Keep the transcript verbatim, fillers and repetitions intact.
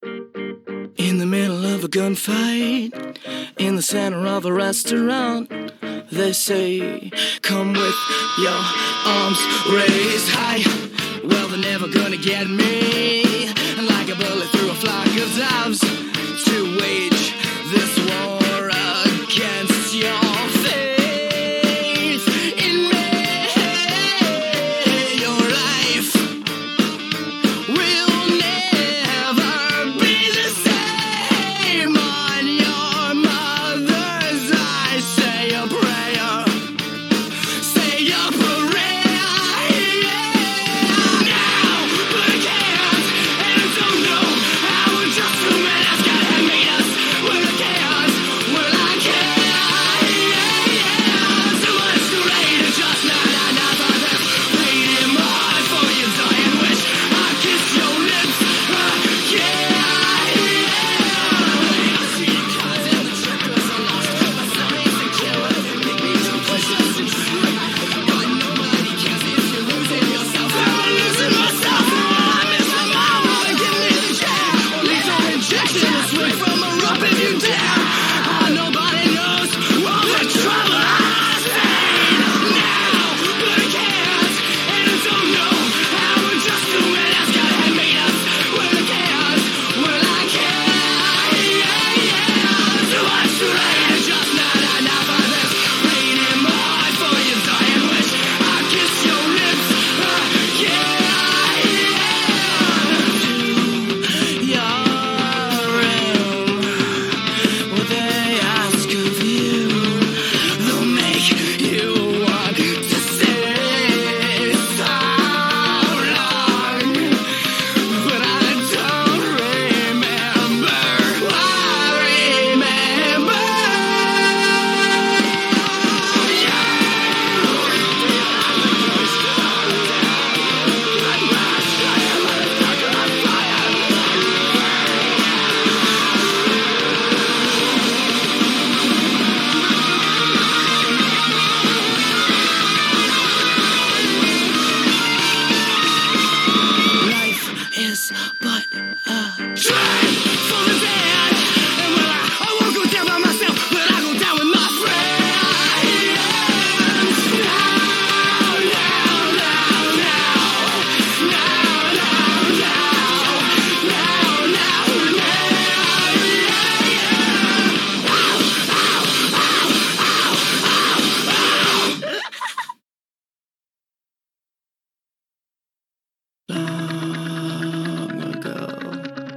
In the middle of a gunfight, in the center of a restaurant, they say, come with your arms raised high. Well, they're never gonna get me, like a bullet through a flock of doves, to wage this war against